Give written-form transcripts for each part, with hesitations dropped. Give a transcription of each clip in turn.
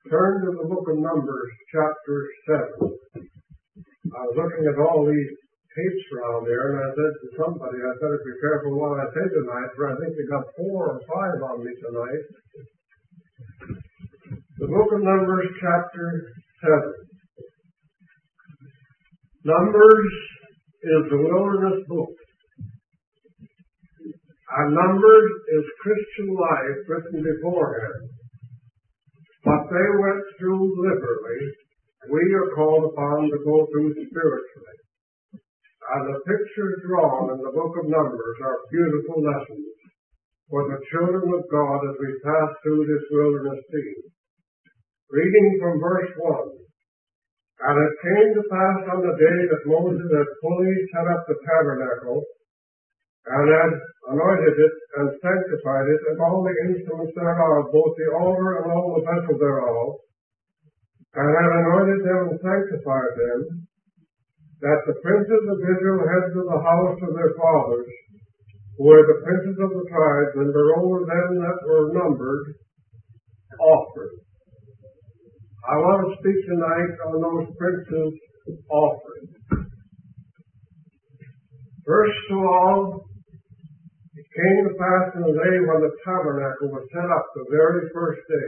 Turn to the book of Numbers, chapter 7. I was looking at all these tapes around there, and I said to somebody, I better be careful what I say tonight, for I think they got 4 or 5 on me tonight. The book of Numbers, chapter 7. Numbers is the wilderness book. And Numbers is Christian life written beforehand. What they went through literally, we are called upon to go through spiritually. And the pictures drawn in the book of Numbers are beautiful lessons for the children of God as we pass through this wilderness scene. Reading from verse 1. And it came to pass on the day that Moses had fully set up the tabernacle, and had anointed it and sanctified it, and all the instruments thereof, both the altar and all the vessels thereof, and had anointed them and sanctified them, that the princes of Israel, heads of the house of their fathers, who were the princes of the tribes, and over them that were numbered, offered. I want to speak tonight on those princes' offerings. First of all, it came to pass in the day when the tabernacle was set up, the very first day.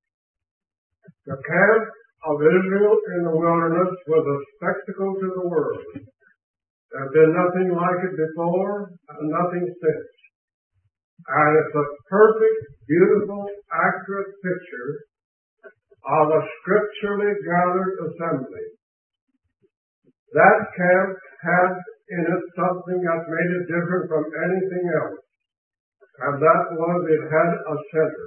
The camp of Israel in the wilderness was a spectacle to the world. There had been nothing like it before, and nothing since. And it's a perfect, beautiful, accurate picture of a scripturally gathered assembly. That camp had in it something that made it different from anything else, and that was it had a center.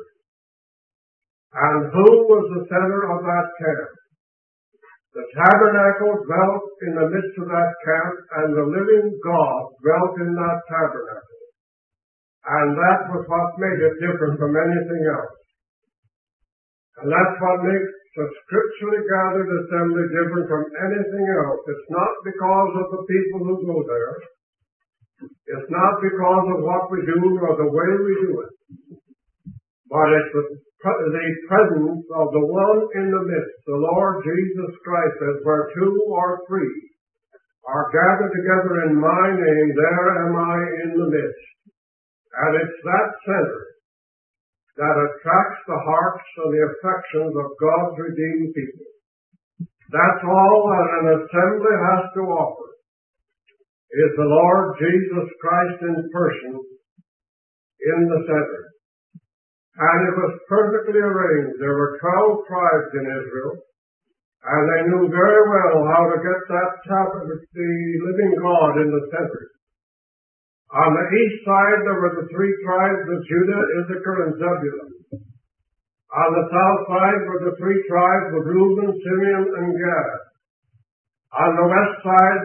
And who was the center of that camp? The tabernacle dwelt in the midst of that camp, and the living God dwelt in that tabernacle. And that was what made it different from anything else. And that's what makes the scripturally gathered assembly different from anything else. It's not because of the people who go there. It's not because of what we do or the way we do it. But it's the presence of the one in the midst, the Lord Jesus Christ, says, where 2 or 3 are gathered together in my name, there am I in the midst. And it's that center that attracts the hearts and the affections of God's redeemed people. That's all that an assembly has to offer, is the Lord Jesus Christ in person in the center. And it was perfectly arranged. There were 12 tribes in Israel, and they knew very well how to get the living God in the center. On the east side, there were the 3 tribes of Judah, Issachar, and Zebulun. On the south side were the 3 tribes of Reuben, Simeon, and Gad. On the west side,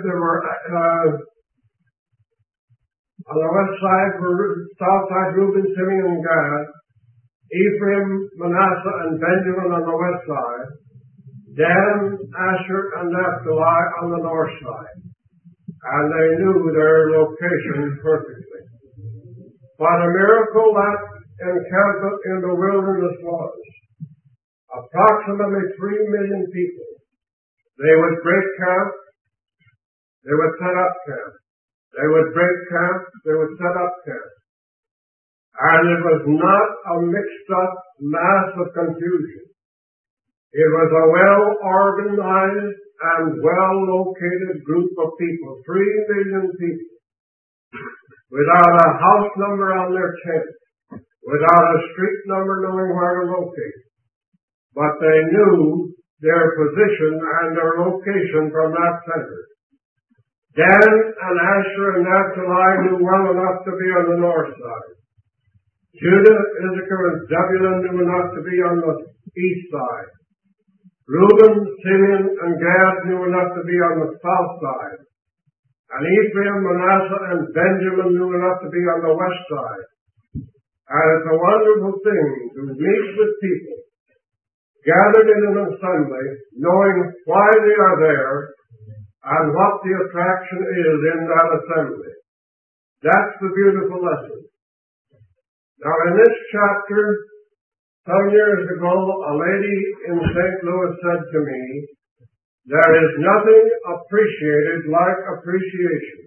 south side, Reuben, Simeon, and Gad. Ephraim, Manasseh, and Benjamin on the west side. Dan, Asher, and Naphtali on the north side. And they knew their location perfectly. What a miracle that encampment in the wilderness was. Approximately 3 million people. They would break camp. They would set up camp. They would break camp. They would set up camp. And it was not a mixed up mass of confusion. It was a well-organized and well-located group of people, 3 million people, without a house number on their tent, without a street number knowing where to locate. But they knew their position and their location from that center. Dan and Asher and Naphtali knew well enough to be on the north side. Judah, Issachar, and Zebulun knew enough to be on the east side. Reuben, Simeon, and Gad knew enough to be on the south side. And Ephraim, Manasseh, and Benjamin knew enough to be on the west side. And it's a wonderful thing to meet with people gathered in an assembly, knowing why they are there and what the attraction is in that assembly. That's the beautiful lesson. Now in this chapter, Some years ago, a lady in St. Louis said to me, "There is nothing appreciated like appreciation."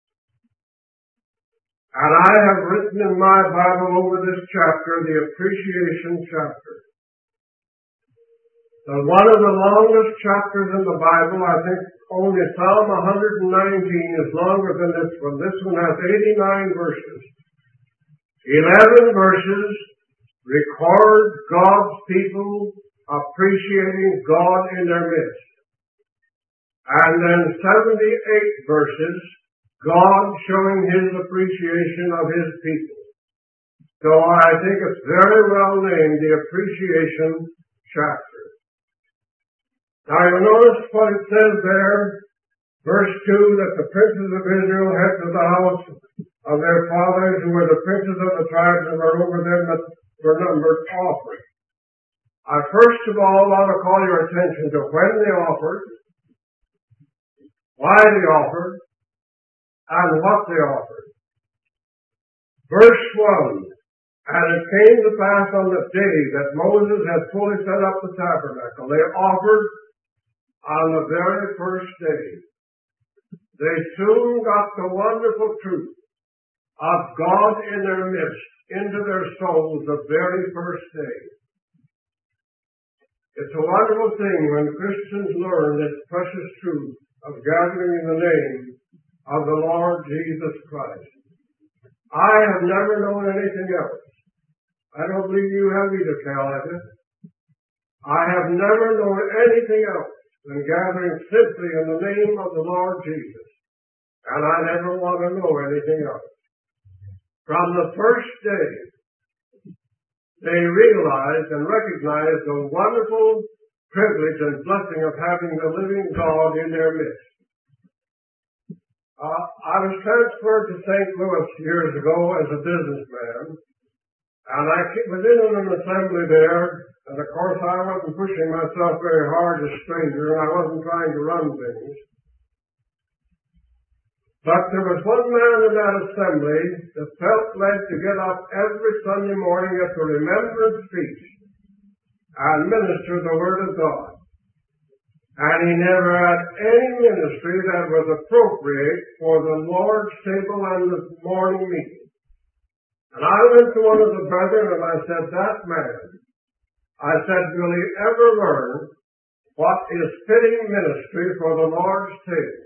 And I have written in my Bible over this chapter, the appreciation chapter. So one of the longest chapters in the Bible, I think only Psalm 119 is longer than this one. This one has 89 verses. 11 verses record God's people appreciating God in their midst. And then 78 verses, God showing His appreciation of His people. So I think it's very well named the appreciation chapter. Now you notice what it says there, verse 2, that the princes of Israel head to the house of their fathers, who were the princes of the tribes, and were over them that were numbered, offering. I first of all want to call your attention to when they offered, why they offered, and what they offered. Verse 1, and it came to pass on the day that Moses had fully set up the tabernacle, they offered on the very first day. They soon got the wonderful truth of God in their midst into their souls the very first day. It's a wonderful thing when Christians learn this precious truth of gathering in the name of the Lord Jesus Christ. I have never known anything else. I don't believe you have either, Cal, have you? I have never known anything else than gathering simply in the name of the Lord Jesus. And I never want to know anything else. From the first day, they realized and recognized the wonderful privilege and blessing of having the living God in their midst. I was transferred to St. Louis years ago as a businessman, and I was in an assembly there, and of course I wasn't pushing myself very hard as a stranger, and I wasn't trying to run things. But there was one man in that assembly that felt led to get up every Sunday morning at the remembrance feast and minister the Word of God. And he never had any ministry that was appropriate for the Lord's table and the morning meeting. And I went to one of the brethren and I said, "That man," I said, "will he ever learn what is fitting ministry for the Lord's table?"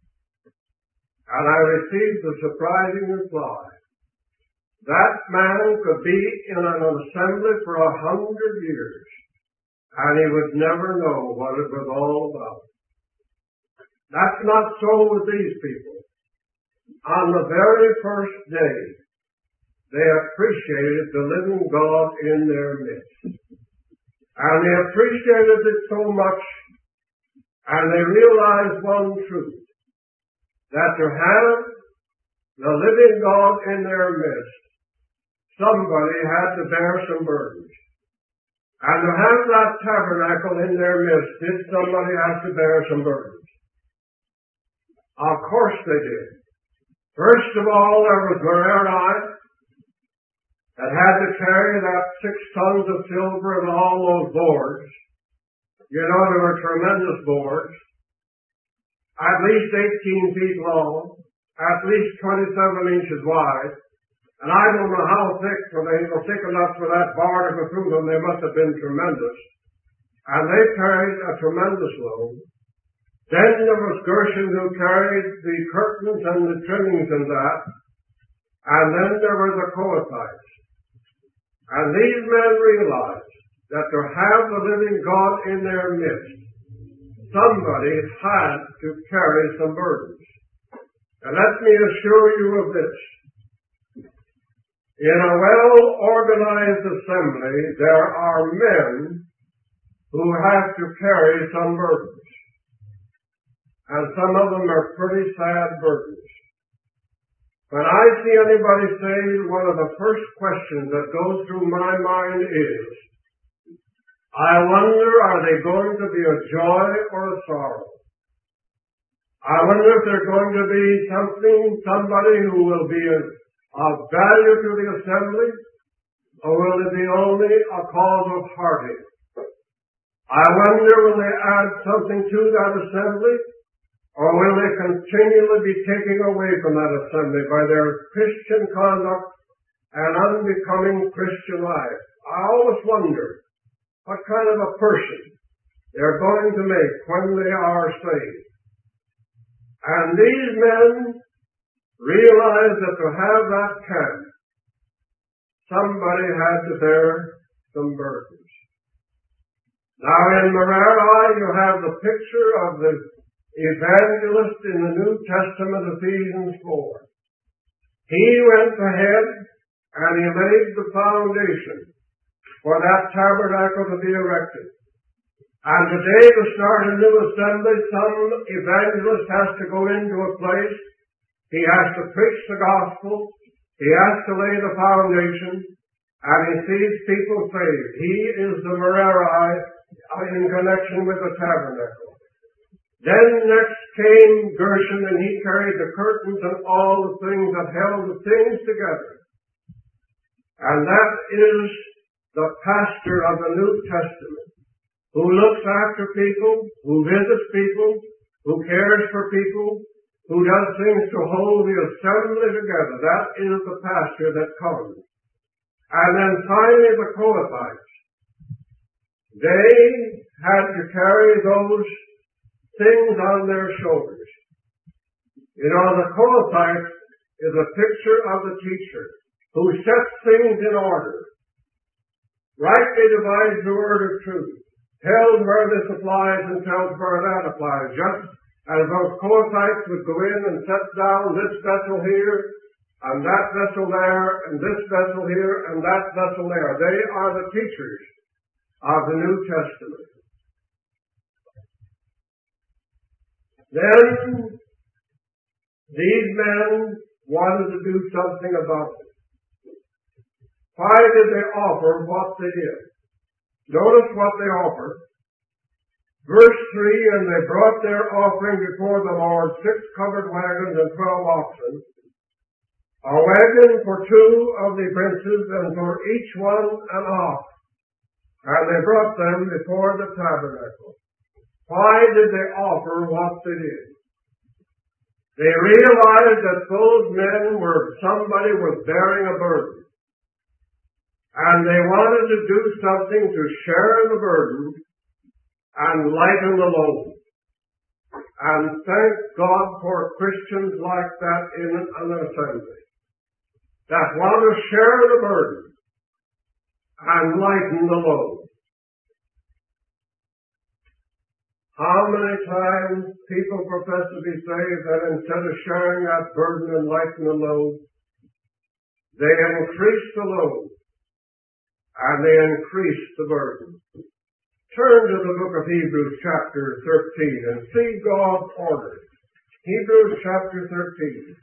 And I received the surprising reply. That man could be in an assembly for 100 years, and he would never know what it was all about. That's not so with these people. On the very first day, they appreciated the living God in their midst. And they appreciated it so much, and they realized one truth, that to have the living God in their midst, somebody had to bear some burdens. And to have that tabernacle in their midst, did somebody have to bear some burdens? Of course they did. First of all, there was Merari that had to carry that 6 tons of silver and all those boards. You know, they were tremendous boards. At least 18 feet long, at least 27 inches wide, and I don't know how thick, for they were thick enough for that bar to go through them. They must have been tremendous. And they carried a tremendous load. Then there was Gershon, who carried the curtains and the trimmings and that. And then there were the Kohathites. And these men realized that to have the living God in their midst, somebody had to carry some burdens. And let me assure you of this. In a well-organized assembly, there are men who have to carry some burdens. And some of them are pretty sad burdens. When I see anybody saved, one of the first questions that goes through my mind is, I wonder, are they going to be a joy or a sorrow? I wonder if they're going to be somebody who will be of value to the assembly, or will it be only a cause of heartache? I wonder, will they add something to that assembly, or will they continually be taking away from that assembly by their Christian conduct and unbecoming Christian life? I always wonder what kind of a person they're going to make when they are saved. And these men realize that to have that camp, somebody had to bear some burdens. Now in Merari you have the picture of the evangelist in the New Testament, Ephesians 4. He went ahead and he laid the foundation for that tabernacle to be erected. And today, to start a new assembly, some evangelist has to go into a place. He has to preach the gospel. He has to lay the foundation. And he sees people saved. He is the Merari in connection with the tabernacle. Then next came Gershon, and he carried the curtains and all the things that held the things together. And that is the pastor of the New Testament, who looks after people, who visits people, who cares for people, who does things to hold the assembly together. That is the pastor that comes. And then finally the Kohathites. They had to carry those things on their shoulders. You know, the Kohathites is a picture of the teacher who sets things in order, rightly divides the word of truth, tells where this applies and tells where that applies. Just as those Kohathites would go in and set down this vessel here, and that vessel there, and this vessel here, and that vessel there. They are the teachers of the New Testament. Then these men wanted to do something about it. Why did they offer what they did? Notice what they offered. Verse 3, and they brought their offering before the Lord, 6 covered wagons and 12 oxen, a wagon for 2 of the princes, and for each one an ox. And they brought them before the tabernacle. Why did they offer what they did? They realized that those men somebody was bearing a burden. And they wanted to do something to share the burden and lighten the load. And thank God for Christians like that in an assembly, that want to share the burden and lighten the load. How many times people profess to be saved that instead of sharing that burden and lighten the load, they increase the load and they increase the burden. Turn to the book of Hebrews chapter 13 and see God's order. Hebrews chapter 13.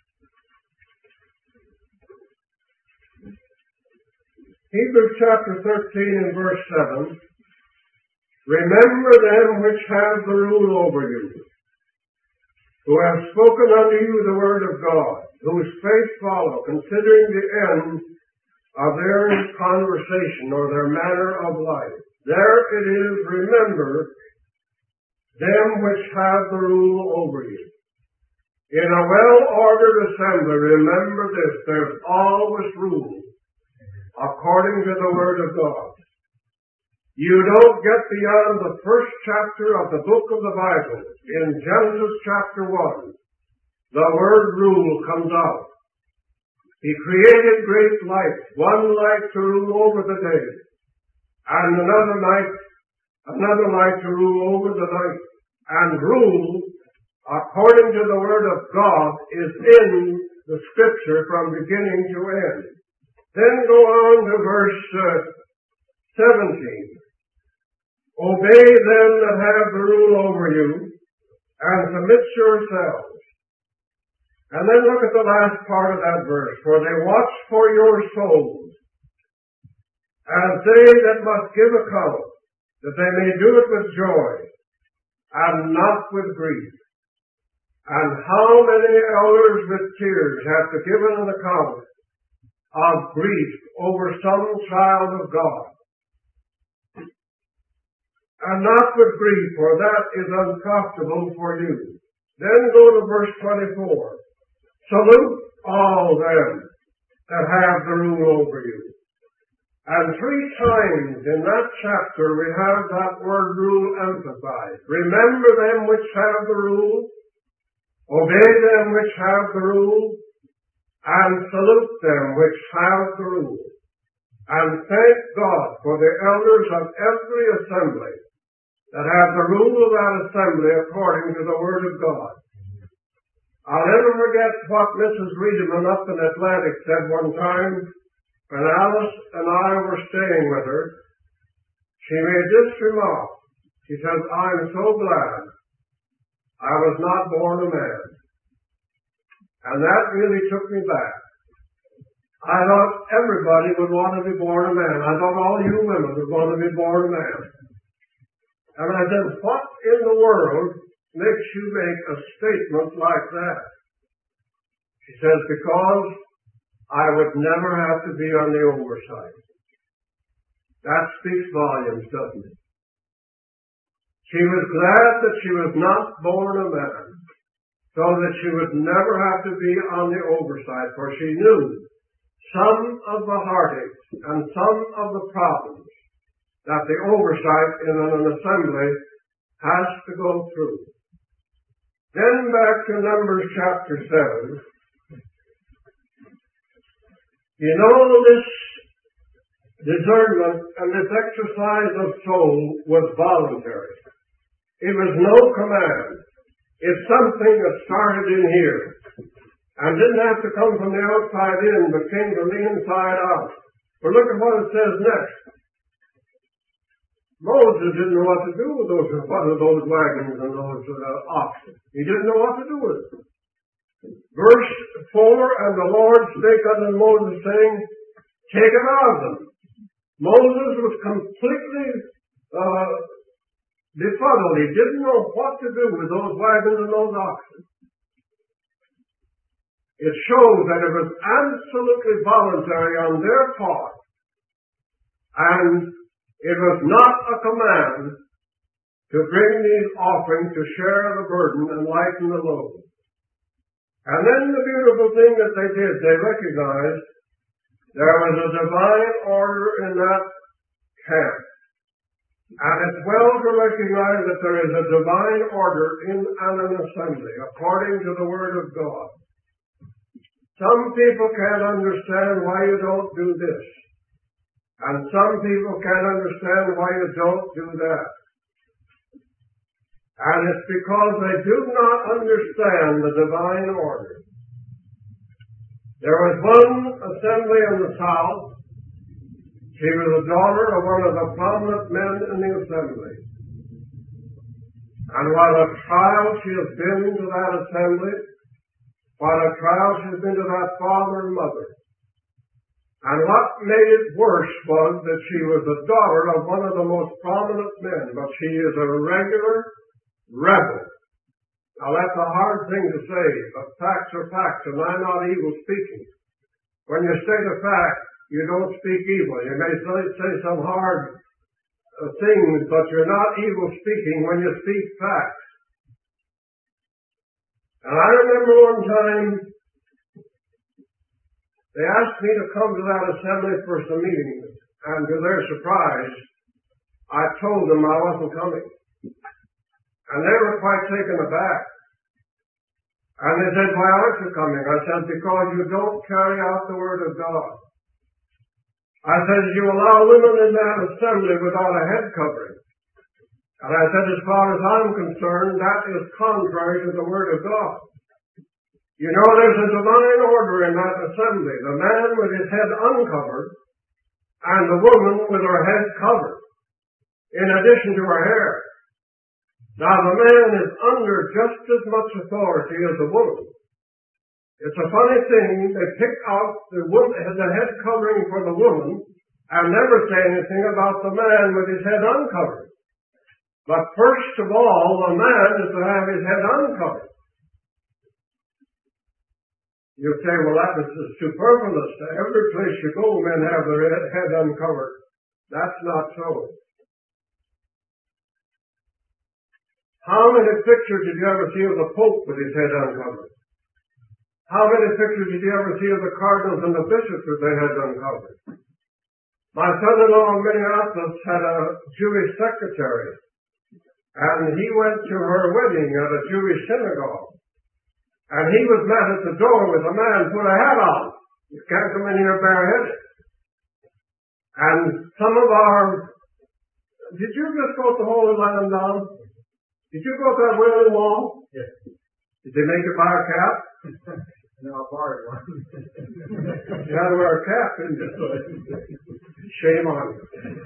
Hebrews chapter 13 and verse 7. Remember them which have the rule over you, who have spoken unto you the word of God, whose faith follow, considering the end of their conversation or their manner of life. There it is, remember them which have the rule over you. In a well-ordered assembly, remember this, there's always rule according to the word of God. You don't get beyond the first chapter of the book of the Bible. In Genesis chapter 1, the word rule comes out. He created great lights, one light to rule over the day, and another light to rule over the night. And rule, according to the word of God, is in the scripture from beginning to end. Then go on to verse 17. Obey them that have the rule over you, and submit yourselves. And then look at the last part of that verse. For they watch for your souls, as they that must give account, that they may do it with joy, and not with grief. And how many elders with tears have to give an account of grief over some child of God. And not with grief, for that is unprofitable for you. Then go to verse 24. Salute all them that have the rule over you. And 3 times in that chapter we have that word rule emphasized. Remember them which have the rule, obey them which have the rule, and salute them which have the rule. And thank God for the elders of every assembly that have the rule of that assembly according to the Word of God. I'll never forget what Mrs. Redeman up in Atlantic said one time when Alice and I were staying with her. She made this remark. She says, I'm so glad I was not born a man. And that really took me back. I thought everybody would want to be born a man. I thought all you women would want to be born a man. And I said, what in the world makes you make a statement like that? She says, because I would never have to be on the oversight. That speaks volumes, doesn't it? She was glad that she was not born a man, so that she would never have to be on the oversight, for she knew some of the heartaches and some of the problems that the oversight in an assembly has to go through. Then back to Numbers chapter 7. You know, this discernment and this exercise of soul was voluntary. It was no command. It's something that started in here and didn't have to come from the outside in, but came from the inside out. But look at what it says next. Moses didn't know what to do with those wagons and those oxen. He didn't know what to do with it. Verse 4, and the Lord spake unto Moses, saying, take it out of them. Moses was completely befuddled. He didn't know what to do with those wagons and those oxen. It shows that it was absolutely voluntary on their part, and it was not a command to bring these offerings to share the burden and lighten the load. And then the beautiful thing that they did, they recognized there was a divine order in that camp. And it's well to recognize that there is a divine order in an assembly, according to the Word of God. Some people can't understand why you don't do this. And some people can't understand why you don't do that. And it's because they do not understand the divine order. There was one assembly in the South. She was a daughter of one of the prominent men in the assembly. And what a trial she has been to that assembly, what a trial she has been to that father and mother. And what made it worse was that she was a daughter of one of the most prominent men, but she is a regular rebel. Now that's a hard thing to say, but facts are facts, and I'm not evil speaking. When you state a fact, you don't speak evil. You may say some hard things, but you're not evil speaking when you speak facts. And I remember one time, they asked me to come to that assembly for some meetings, and to their surprise, I told them I wasn't coming. And they were quite taken aback. And they said, why aren't you coming? I said, because you don't carry out the Word of God. I said, you allow women in that assembly without a head covering. And I said, as far as I'm concerned, that is contrary to the Word of God. You know, there's a divine order in that assembly. The man with his head uncovered and the woman with her head covered, in addition to her hair. Now, the man is under just as much authority as the woman. It's a funny thing, they pick out the head covering for the woman and never say anything about the man with his head uncovered. But first of all, the man is to have his head uncovered. You say, well, that was superfluous. Every place you go, men have their head uncovered. That's not so. How many pictures did you ever see of the Pope with his head uncovered? How many pictures did you ever see of the cardinals and the bishops with their heads uncovered? My son-in-law in Minneapolis had a Jewish secretary, and he went to her wedding at a Jewish synagogue. And he was met at the door with a man put a hat on. You can't come in here bareheaded. And some of our... Did you just go to Holy Land down? Did you go to that Wailing Wall? Yes. Did they make you buy a cap? No, I borrowed one. You had to wear a cap, didn't you? Shame on you.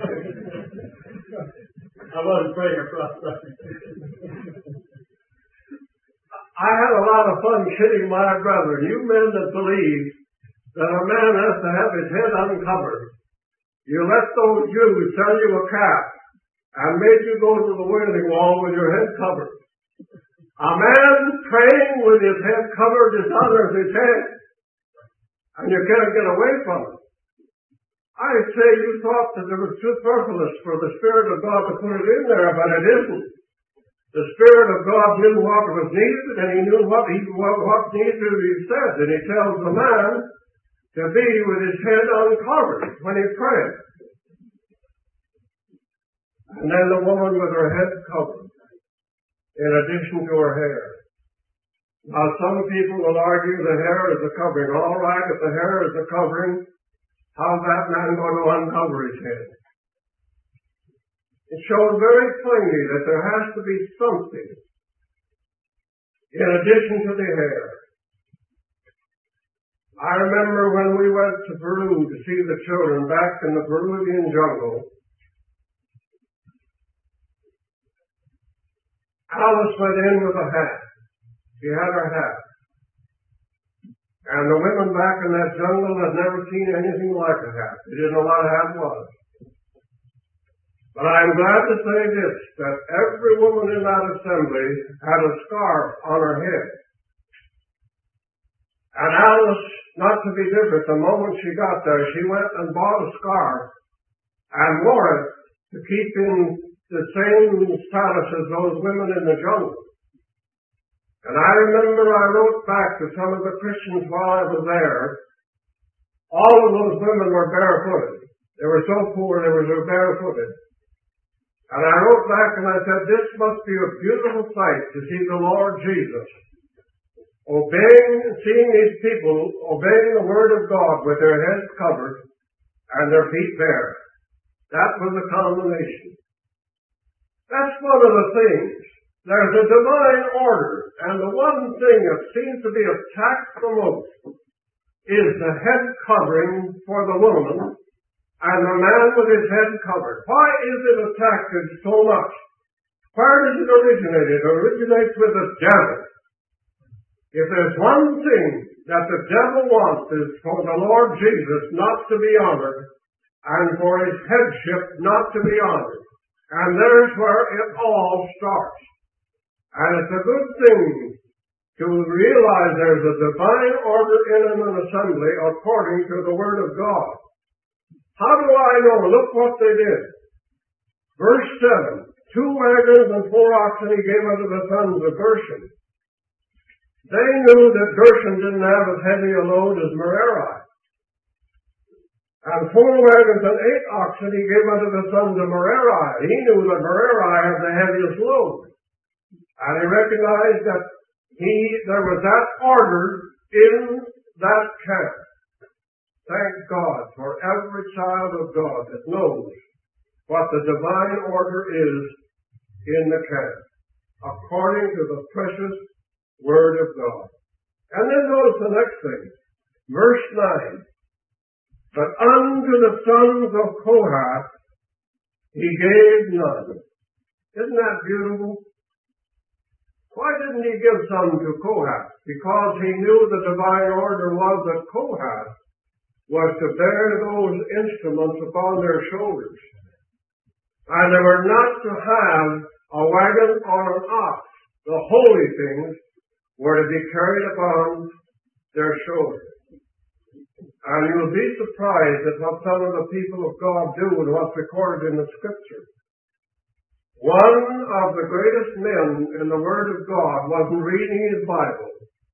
I wasn't praying across that. I had a lot of fun kidding my brother. You men that believe that a man has to have his head uncovered, you let those Jews sell you a cap and made you go to the Wailing Wall with your head covered. A man praying with his head covered dishonors his head, and you can't get away from it. I say you thought that it was superfluous for the Spirit of God to put it in there, but it isn't. The Spirit of God knew what was needed, and He knew what needed to be said. And He tells the man to be with his head uncovered when he prays. And then the woman with her head covered, in addition to her hair. Now some people will argue the hair is a covering. All right, if the hair is a covering, how's that man going to uncover his head? It shows very plainly that there has to be something in addition to the hair. I remember when we went to Peru to see the children back in the Peruvian jungle, Alice went in with a hat. She had her hat. And the women back in that jungle had never seen anything like a hat. They didn't know what a hat was. But I'm glad to say this, that every woman in that assembly had a scarf on her head. And Alice, not to be different, the moment she got there, she went and bought a scarf and wore it to keep in the same status as those women in the jungle. And I remember I wrote back to some of the Christians while I was there. All of those women were barefooted. They were so poor they were barefooted. And I wrote back and I said, this must be a beautiful sight to see the Lord Jesus seeing these people obeying the Word of God with their heads covered and their feet bare. That was a combination. That's one of the things. There's a divine order, and the one thing that seems to be attacked the most is the head covering for the woman and the man with his head covered. Why is it attacked so much? Where does it originate? It originates with the devil. If there's one thing that the devil wants is for the Lord Jesus not to be honored and for his headship not to be honored. And there's where it all starts. And it's a good thing to realize there's a divine order in an assembly according to the Word of God. How do I know? Look what they did. Verse 7, 2 wagons and 4 oxen he gave unto the sons of Gershon. They knew that Gershon didn't have as heavy a load as Merari. And 4 wagons and 8 oxen he gave unto the sons of Merari. He knew that Merari had the heaviest load. And he recognized that there was that order in that camp. Thank God for every child of God that knows what the divine order is in the camp, according to the precious Word of God. And then notice the next thing, verse 9. But unto the sons of Kohath he gave none. Isn't that beautiful? Why didn't he give some to Kohath? Because he knew the divine order was that Kohath was to bear those instruments upon their shoulders. And they were not to have a wagon or an ox. The holy things were to be carried upon their shoulders. And you'll be surprised at what some of the people of God do and what's recorded in the Scripture. One of the greatest men in the Word of God wasn't reading his Bible.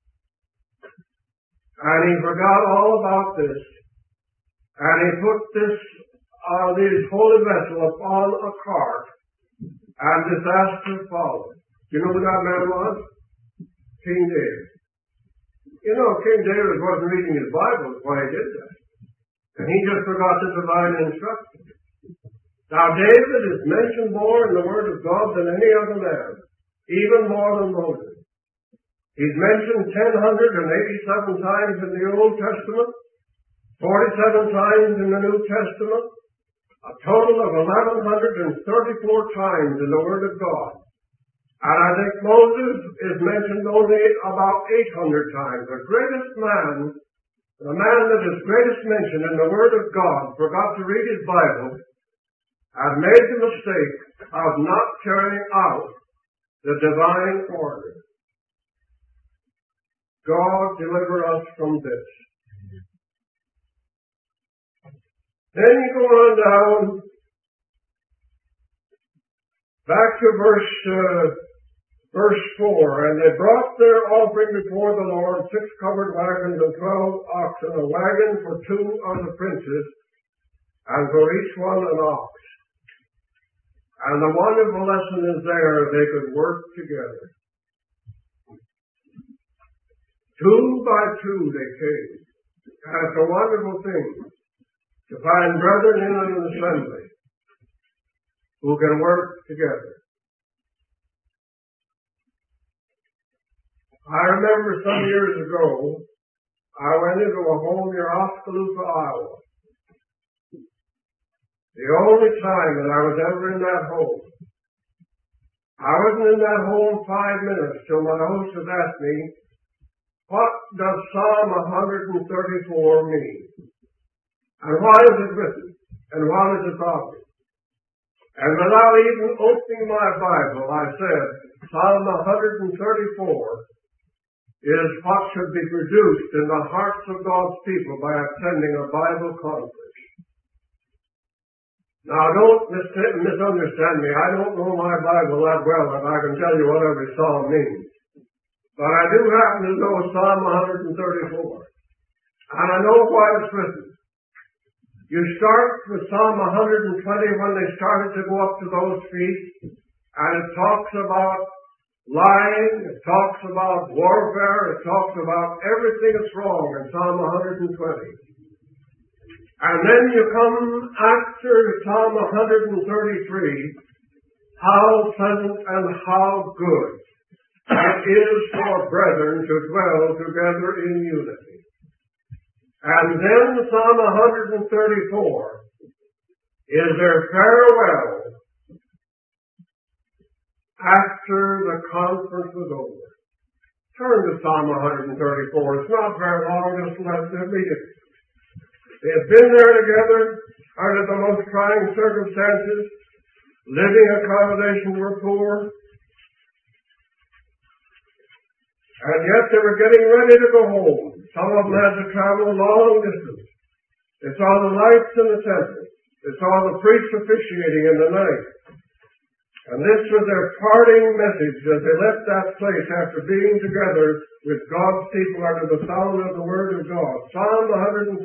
And he forgot all about this. And he put this holy vessel upon a cart, and disaster followed. You know who that man was? King David. You know, King David wasn't reading his Bible why he did that. And he just forgot the divine instruction. Now, David is mentioned more in the Word of God than any other man, even more than Moses. He's mentioned 1,087 times in the Old Testament, 47 times in the New Testament, a total of 1,134 times in the Word of God. And I think Moses is mentioned only about 800 times. The greatest man, the man that is greatest mentioned in the Word of God, forgot to read his Bible and made the mistake of not carrying out the divine order. God deliver us from this. Then you go on down back to verse 4. And they brought their offering before the Lord, 6 covered wagons and 12 oxen, a wagon for 2 of the princes, and for each one an ox. And the wonderful lesson is there, they could work together. 2 by 2 they came. And it's a wonderful thing to find brethren in an assembly who can work together. I remember some years ago, I went into a home near Oskaloosa, Iowa. The only time that I was ever in that home. I wasn't in that home 5 minutes till my hostess asked me, what does Psalm 134 mean? And why is it written? And what is its object? And without even opening my Bible, I said, Psalm 134 is what should be produced in the hearts of God's people by attending a Bible conference. Now, don't misunderstand me. I don't know my Bible that well that I can tell you what every psalm means. But I do happen to know Psalm 134. And I know why it's written. You start with Psalm 120 when they started to go up to those feet, and it talks about lying, it talks about warfare, it talks about everything that's wrong in Psalm 120. And then you come after Psalm 133, how pleasant and how good it is for brethren to dwell together in unity. And then Psalm 134 is their farewell after the conference was over. Turn to Psalm 134. It's not very long, just let's read it. They had been there together under the most trying circumstances. Living accommodations were poor. And yet they were getting ready to go home. Some of them had to travel a long distance. They saw the lights in the temple. They saw the priests officiating in the night. And this was their parting message as they left that place after being together with God's people under the sound of the Word of God. Psalm 134.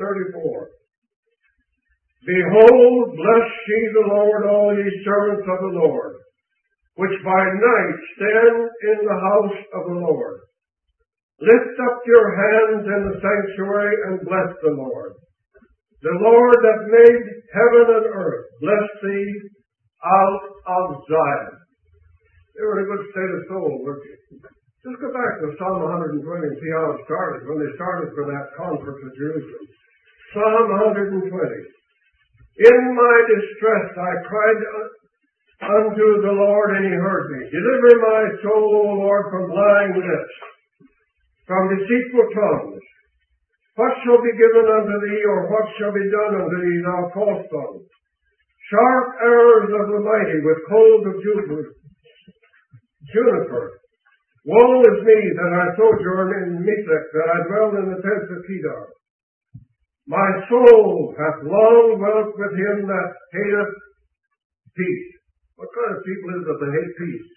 Behold, bless ye the Lord, all ye servants of the Lord, which by night stand in the house of the Lord. Lift up your hands in the sanctuary and bless the Lord. The Lord that made heaven and earth, bless thee out of Zion. They were in a good state of soul, weren't they? Just go back to Psalm 120 and see how it started, when they started for that conference at Jerusalem. Psalm 120. In my distress I cried unto the Lord, and he heard me. Deliver my soul, O Lord, from lying lips, from deceitful tongues. What shall be given unto thee, or what shall be done unto thee, thou false tongue? Sharp arrows of the mighty with coals of juniper. Woe is me that I sojourn in Mesech, that I dwell in the tents of Kedar. My soul hath long dwelt with him that hateth peace. What kind of people is it that hate peace?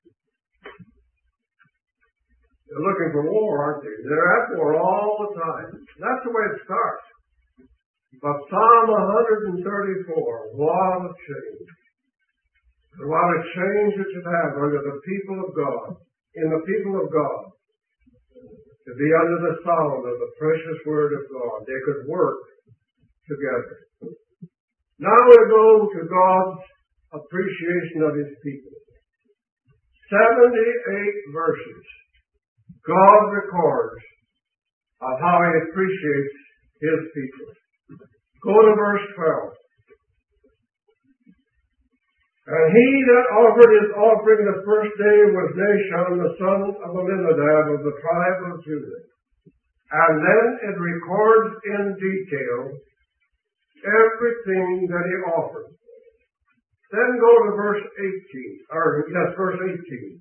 They're looking for war, aren't they? They're at war all the time. That's the way it starts. But Psalm 134, what a change. And what a change it should have under the people of God, in the people of God, to be under the sound of the precious word of God. They could work together. Now we go to God's appreciation of his people. 78 verses. God records of how he appreciates his people. Go to verse 12. And he that offered his offering the first day was Nahshon, the son of Amminadab of the tribe of Judah. And then it records in detail everything that he offered. Then go to verse 18.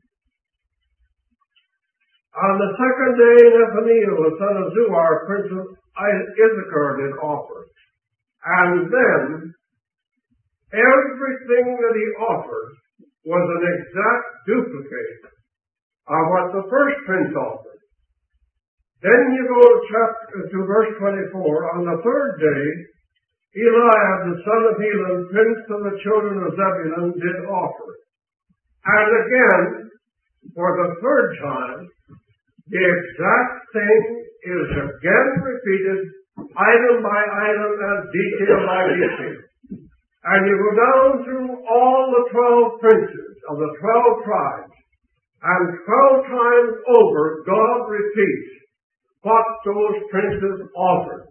On the second day, Nathaniel, the son of Zuar, prince of Issachar, did offer. And then everything that he offered was an exact duplicate of what the first prince offered. Then you go to verse 24. On the third day, Eliab, the son of Helon, prince of the children of Zebulun, did offer. And again, for the third time, the exact thing is again repeated, item by item and detail by detail. And you go down through all the 12 princes of the 12 tribes, and 12 times over, God repeats what those princes offered.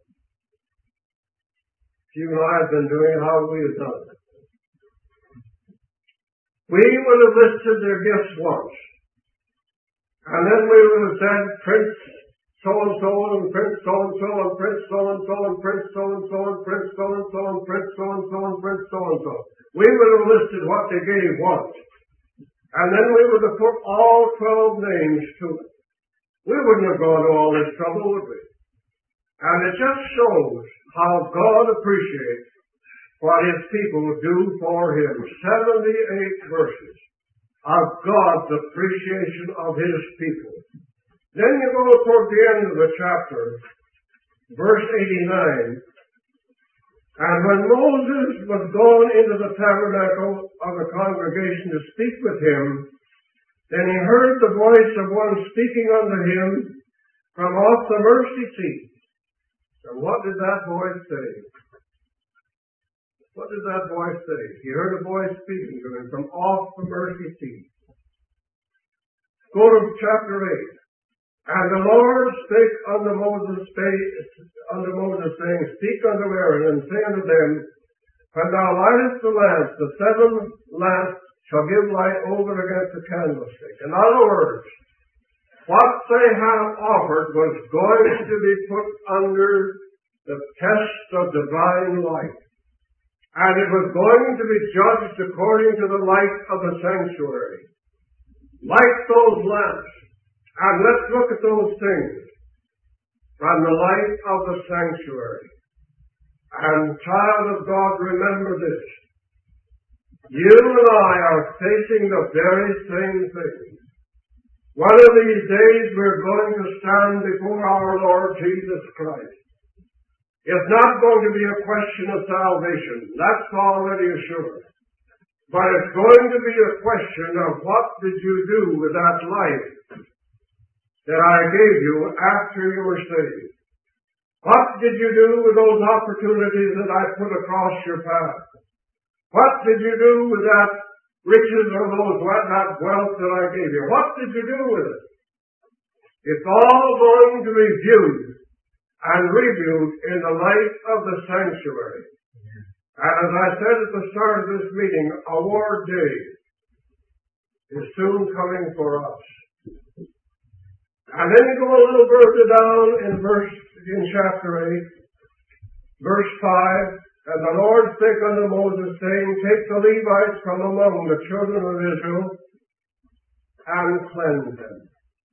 You and I have been doing how we have done it. We would have listed their gifts once, and then we would have said, Prince so-and-so, and Prince so-and-so, and Prince so-and-so, and Prince so-and-so, and Prince so-and-so, and Prince so-and-so, and Prince so-and-so. We would have listed what they gave once. And then we would have put all 12 names to it. We wouldn't have gone to all this trouble, would we? And it just shows how God appreciates what his people do for him. 78 verses of God's appreciation of his people. Then you go toward the end of the chapter, verse 89. And when Moses was gone into the tabernacle of the congregation to speak with him, then he heard the voice of one speaking unto him from off the mercy seat. And what did that voice say? What did that voice say? He heard a voice speaking to him from off the mercy seat. Go to chapter 8. And the Lord spake unto Moses, saying, Speak unto Aaron, and say unto them, When thou lightest the lamps, the 7 lamps shall give light over against the candlestick. In other words, what they have offered was going to be put under the test of divine light. And it was going to be judged according to the light of the sanctuary. Light those lamps. And let's look at those things from the light of the sanctuary. And child of God, remember this. You and I are facing the very same thing. One of these days we're going to stand before our Lord Jesus Christ. It's not going to be a question of salvation. That's already assured. But it's going to be a question of what did you do with that life that I gave you after you were saved? What did you do with those opportunities that I put across your path? What did you do with that riches or that wealth that I gave you? What did you do with it? It's all going to be viewed and reviewed in the light of the sanctuary. And as I said at the start of this meeting, award day is soon coming for us. And then you go a little further down in chapter 8, verse 5, And the Lord spake unto Moses, saying, Take the Levites from among the children of Israel, and cleanse them.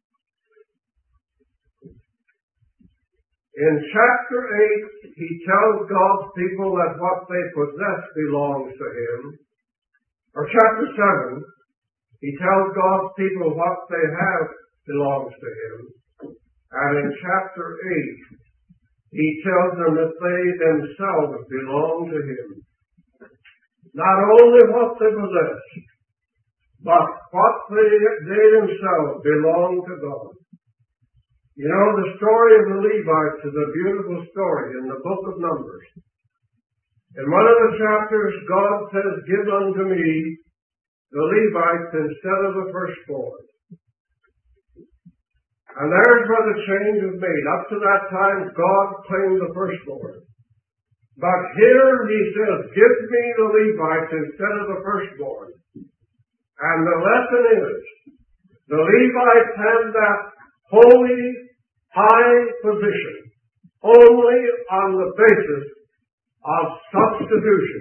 In chapter 8, he tells God's people that what they possess belongs to him. Or chapter 7, he tells God's people what they have belongs to him. And in chapter 8, he tells them that they themselves belong to him. Not only what they possess, but what they themselves belong to God. You know, the story of the Levites is a beautiful story in the book of Numbers. In one of the chapters, God says, "Give unto me the Levites instead of the firstborn." And there's where the change is made. Up to that time, God claimed the firstborn. But here he says, "Give me the Levites instead of the firstborn." And the lesson is, the Levites have that holy, high position only on the basis of substitution.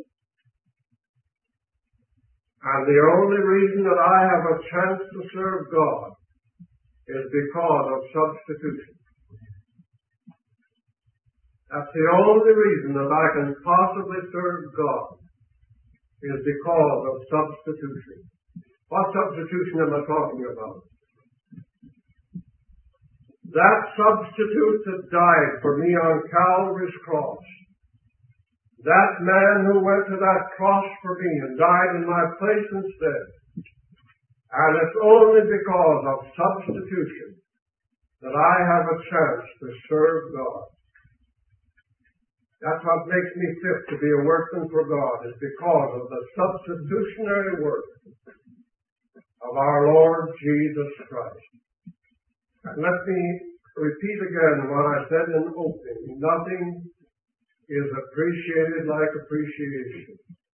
And the only reason that I have a chance to serve God is because of substitution. That's the only reason that I can possibly serve God, is because of substitution. What substitution am I talking about? That substitute that died for me on Calvary's cross. That man who went to that cross for me and died in my place instead. And it's only because of substitution that I have a chance to serve God. That's what makes me fit to be a workman for God, is because of the substitutionary work of our Lord Jesus Christ. And let me repeat again what I said in opening. Nothing is appreciated like appreciation.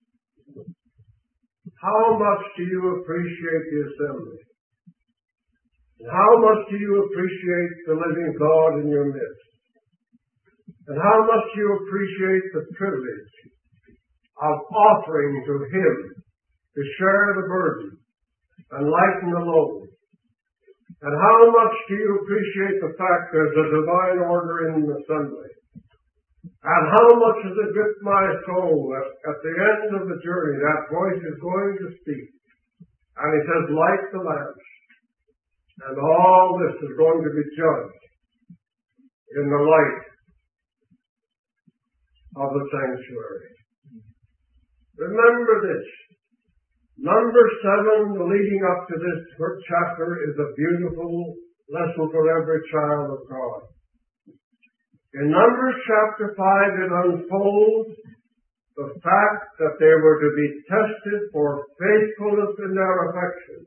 How much do you appreciate the assembly? And how much do you appreciate the living God in your midst? And how much do you appreciate the privilege of offering to him to share the burden and lighten the load? And how much do you appreciate the fact there's a divine order in the assembly? And how much has it gripped my soul that at the end of the journey that voice is going to speak. And he says, "Light the lamps." And all this is going to be judged in the light of the sanctuary. Remember this. Number 7, leading up to this chapter, is a beautiful lesson for every child of God. In Numbers chapter 5, it unfolds the fact that they were to be tested for faithfulness in their affection.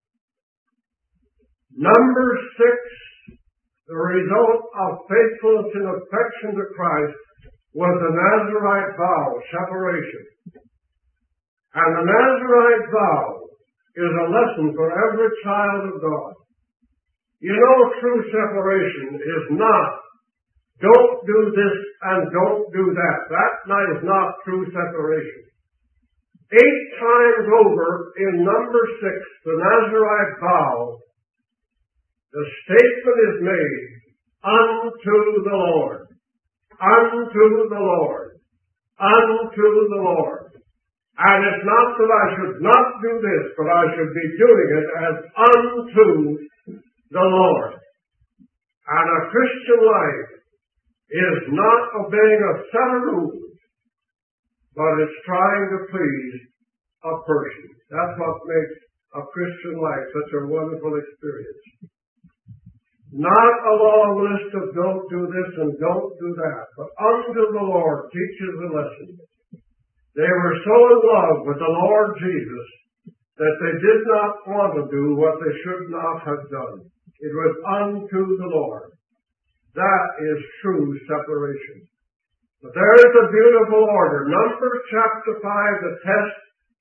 Number 6, the result of faithfulness in affection to Christ was the Nazirite vow, separation. And the Nazirite vow is a lesson for every child of God. You know, true separation is not, don't do this and don't do that. That is not true separation. 8 times over in number 6, the Nazirite vow, the statement is made, "Unto the Lord, unto the Lord, unto the Lord." And it's not that I should not do this, but I should be doing it as unto the Lord. And a Christian life is not obeying a set of rules, but it's trying to please a person. That's what makes a Christian life such a wonderful experience. Not a long list of don't do this and don't do that, but unto the Lord teaches a lesson. They were so in love with the Lord Jesus that they did not want to do what they should not have done. It was unto the Lord. That is true separation. But there is a beautiful order. Numbers chapter 5, the test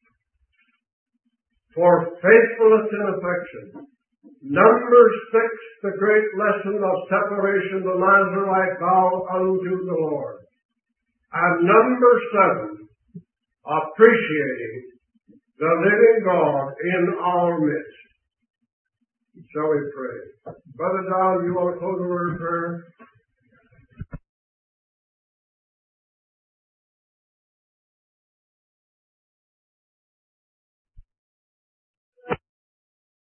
for faithfulness in affection. Number 6, the great lesson of separation, the Nazirite vow unto the Lord. And number 7, appreciating the living God in our midst. Shall we pray? Brother Don, you want to close the word of prayer?